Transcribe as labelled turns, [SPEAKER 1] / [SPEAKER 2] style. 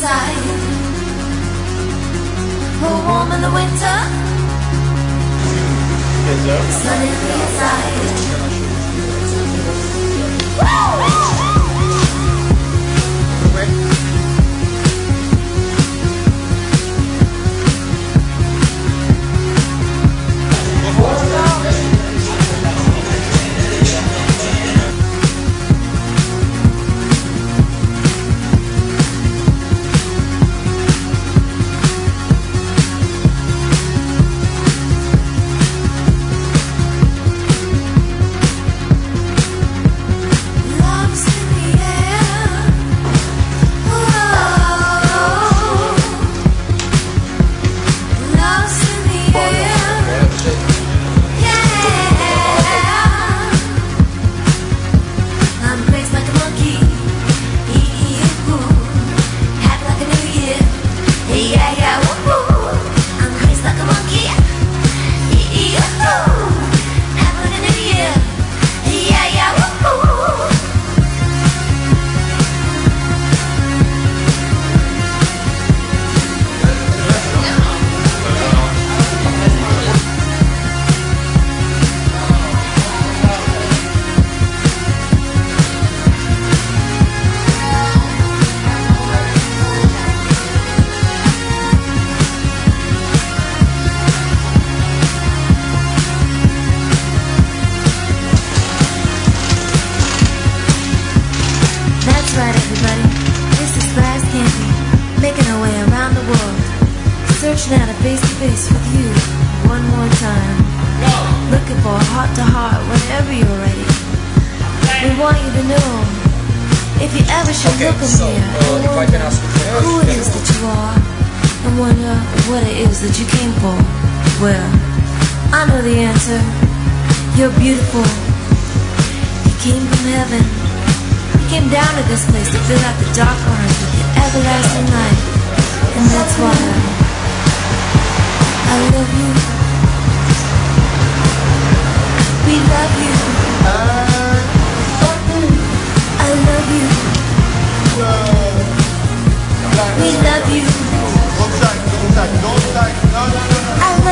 [SPEAKER 1] inside. Oh, warm in the winter, sun in the inside. Right, everybody, this is Glass Candy, making our way around the world, searching out a face-to-face with you one more time, looking for a heart-to-heart whenever you're ready. We want you to know, if you ever should look in here and wonder who it is that you are, and wonder what it is that you came for, well, I know the answer. You're beautiful. You came from heaven. Came down to this place to fill out the dark corners with your everlasting light. And that's why I love you. We love you. I love you. We love you. I